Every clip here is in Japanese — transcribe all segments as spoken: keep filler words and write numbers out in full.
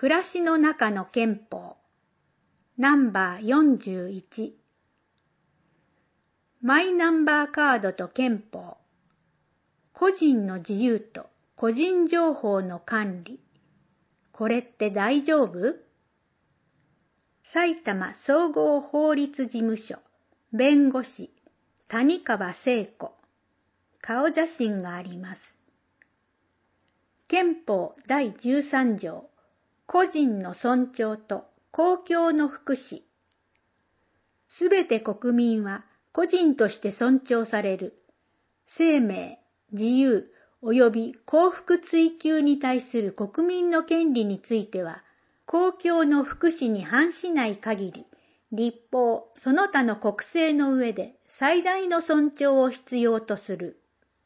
暮らしの中の憲法ナンバーよんじゅういちマイナンバーカードと憲法個人の自由と個人情報の管理これって大丈夫？埼玉総合法律事務所弁護士谷川聖子顔写真があります。憲法だいじゅうさん条個人の尊重と公共の福祉すべて国民は個人として尊重される生命、自由及び幸福追求に対する国民の権利については公共の福祉に反しない限り立法その他の国政の上で最大の尊重を必要とする。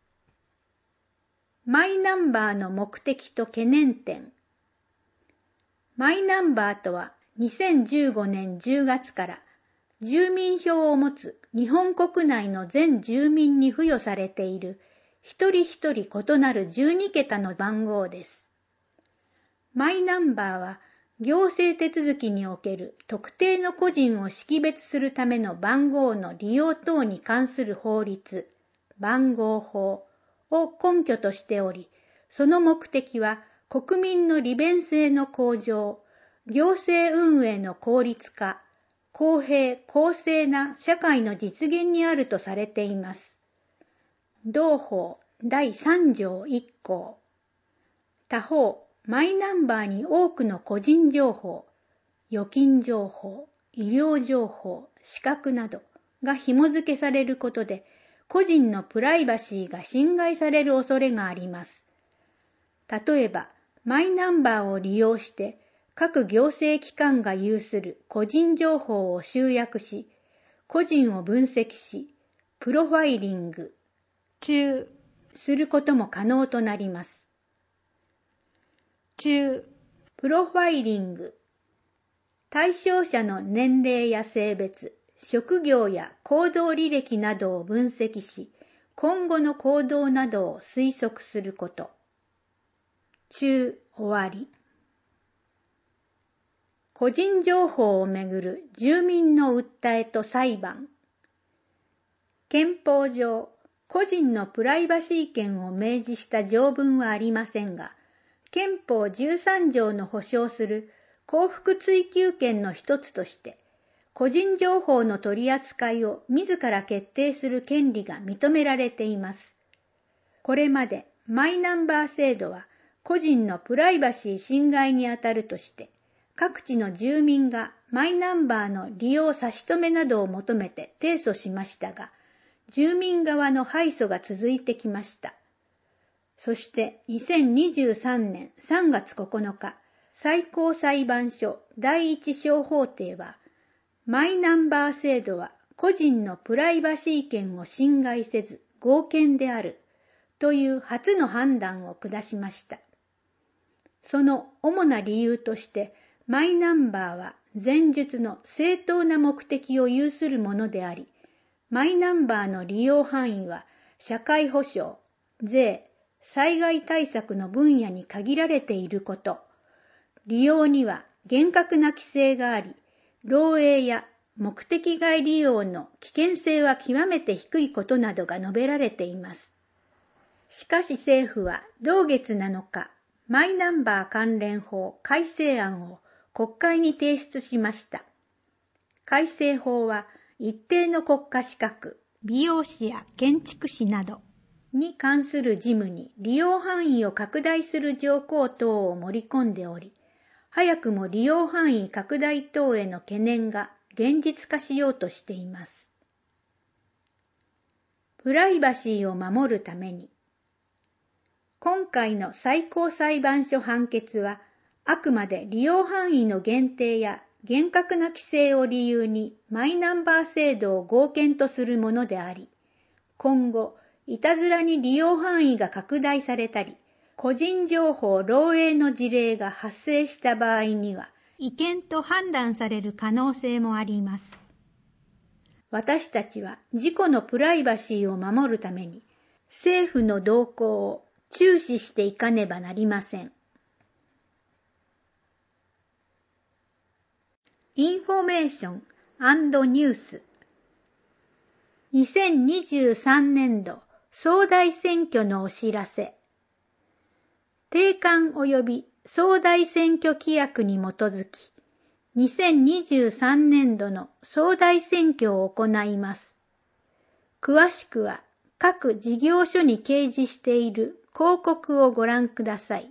マイナンバーの目的と懸念点マイナンバーとはにせんじゅうごねんじゅうがつから住民票を持つ日本国内の全住民に付与されている一人一人異なるじゅうにけたの番号です。マイナンバーは行政手続きにおける特定の個人を識別するための番号の利用等に関する法律、番号法を根拠としており、その目的は国民の利便性の向上、行政運営の効率化、公平・公正な社会の実現にあるとされています。同法だいさん条いっ項。他方、マイナンバーに多くの個人情報、預金情報、医療情報、資格などが紐付けされることで、個人のプライバシーが侵害される恐れがあります。例えば、マイナンバーを利用して各行政機関が有する個人情報を集約し、個人を分析し、プロファイリング、中することも可能となります。中、プロファイリング、対象者の年齢や性別、職業や行動履歴などを分析し、今後の行動などを推測すること。中、終わり。個人情報をめぐる住民の訴えと裁判。憲法上、個人のプライバシー権を明示した条文はありませんが、憲法じゅうさん条の保障する幸福追求権の一つとして、個人情報の取り扱いを自ら決定する権利が認められています。これまでマイナンバー制度は個人のプライバシー侵害にあたるとして、各地の住民がマイナンバーの利用差し止めなどを求めて提訴しましたが、住民側の敗訴が続いてきました。そしてにせんにじゅうさんねんさんがつここのか、最高裁判所第一小法廷は、マイナンバー制度は個人のプライバシー権を侵害せず合憲であるという初の判断を下しました。その主な理由として、マイナンバーは前述の正当な目的を有するものであり、マイナンバーの利用範囲は社会保障、税、災害対策の分野に限られていること、利用には厳格な規制があり、漏洩や目的外利用の危険性は極めて低いことなどが述べられています。しかし政府は同月なのか、マイナンバー関連法改正案を国会に提出しました。改正法は一定の国家資格、美容師や建築士などに関する事務に利用範囲を拡大する条項等を盛り込んでおり、早くも利用範囲拡大等への懸念が現実化しようとしています。プライバシーを守るために、今回の最高裁判所判決は、あくまで利用範囲の限定や厳格な規制を理由にマイナンバー制度を合憲とするものであり、今後、いたずらに利用範囲が拡大されたり、個人情報漏洩の事例が発生した場合には、違憲と判断される可能性もあります。私たちは自己のプライバシーを守るために、政府の動向を注視していかねばなりません。 インフォメーション&ニュース。にせんにじゅうさんねんど総大選挙のお知らせ。定款及び総大選挙規約に基づき、にせんにじゅうさんねんどの総大選挙を行います。詳しくは各事業所に掲示している広告をご覧ください。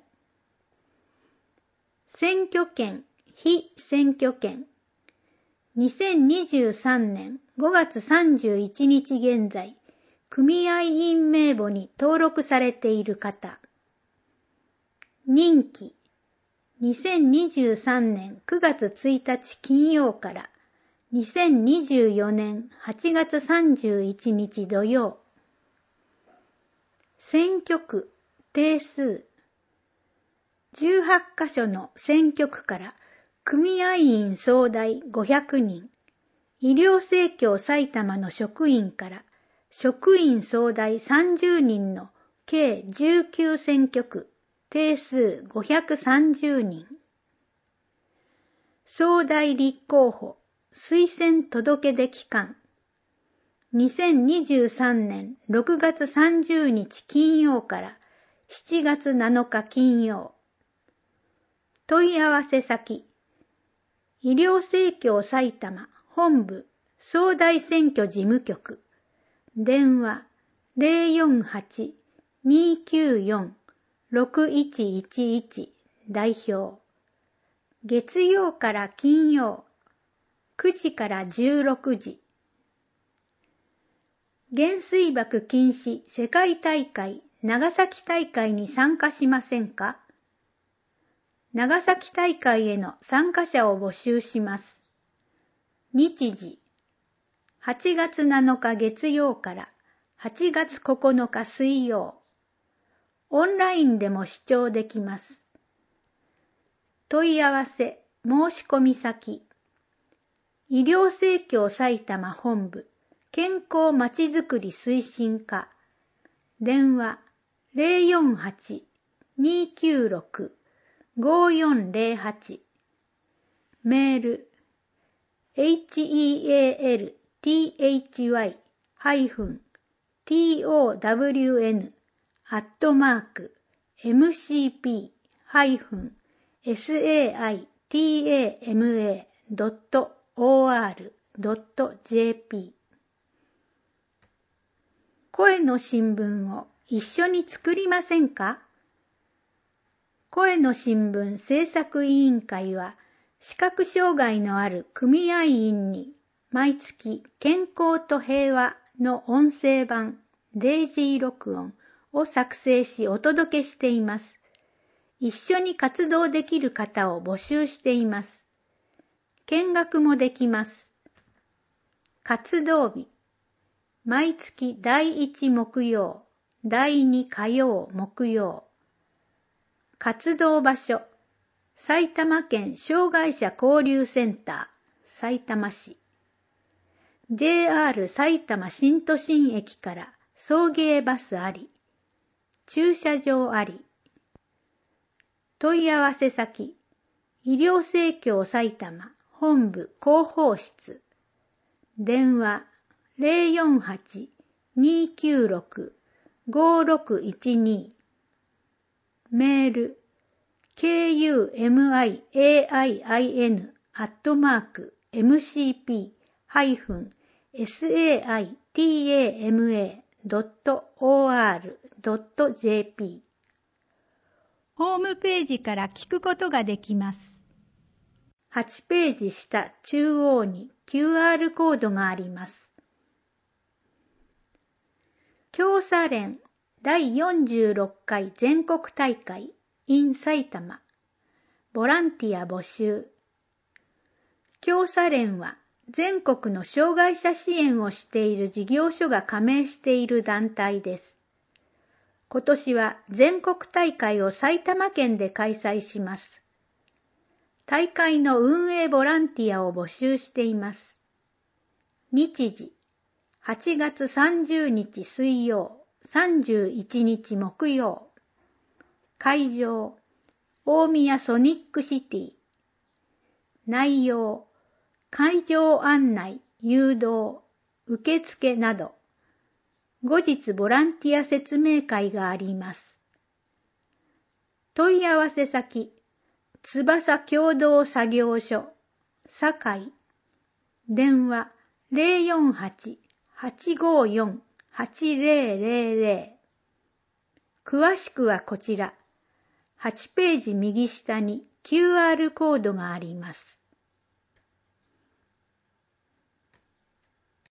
選挙権、被選挙権。にせんにじゅうさんねんごがつさんじゅういちにち現在、組合員名簿に登録されている方。任期。にせんにじゅうさんねんくがつついたち金曜からにせんにじゅうよねんはちがつさんじゅういちにち土曜。選挙区、定数。じゅうはちかしょの選挙区から組合員総代ごひゃくにん、医療生協埼玉の職員から職員総代さんじゅうにんの計じゅうきゅう選挙区、定数ごひゃくさんじゅうにん。総代立候補、推薦届出期間。にせんにじゅうさんねんろくがつさんじゅうにち金曜からしちがつなのか金曜。問い合わせ先。医療生協埼玉本部総代選挙事務局。電話 ゼロよんはち にーきゅうよん ろくいちいちいち 代表。月曜から金曜くじからじゅうろくじ。原水爆禁止世界大会長崎大会に参加しませんか？長崎大会への参加者を募集します。日時、はちがつなのか月曜からはちがつここのか水曜。オンラインでも視聴できます。問い合わせ、申し込み先。医療生協埼玉本部健康まちづくり推進課。電話 ゼロよんはち にーきゅうろく ごよんゼロはち。メール ヘルティワイ トウン アットマーク エムシーピー サイタマ ドット オーアール ドット ジェーピー。 声の新聞を一緒に作りませんか？声の新聞制作委員会は視覚障害のある組合員に毎月健康と平和の音声版デイジー録音を作成しお届けしています。一緒に活動できる方を募集しています。見学もできます。活動日。毎月だいいち木曜、だいに火曜、木曜。活動場所。埼玉県障害者交流センター、さいたま市。ジェイアール 埼玉新都心駅から送迎バスあり。駐車場あり。問い合わせ先。医療生協埼玉本部広報室。電話 ゼロよんはち にーきゅうろく ごろくいちに。メール ケーユーエムアイエーアイアイエヌ アットマーク エムシーピー サイタマ ドット オーアール ドット ジェーピー。 ホームページから聞くことができます。はちページ下中央に キューアール コードがあります。共査連だいよんじゅうろっかい全国大会 in 埼玉。ボランティア募集。共査連は全国の障害者支援をしている事業所が加盟している団体です。今年は全国大会を埼玉県で開催します。大会の運営ボランティアを募集しています。日時、はちがつさんじゅうにち水曜、さんじゅういちにち木曜。会場、大宮ソニックシティ。内容、 会場案内、誘導、受付など、後日ボランティア説明会があります。問い合わせ先、翼共同作業所、堺、電話 ゼロよんはち はちごよん はちゼロゼロゼロ。詳しくはこちら、はちページ右下に キューアール コードがあります。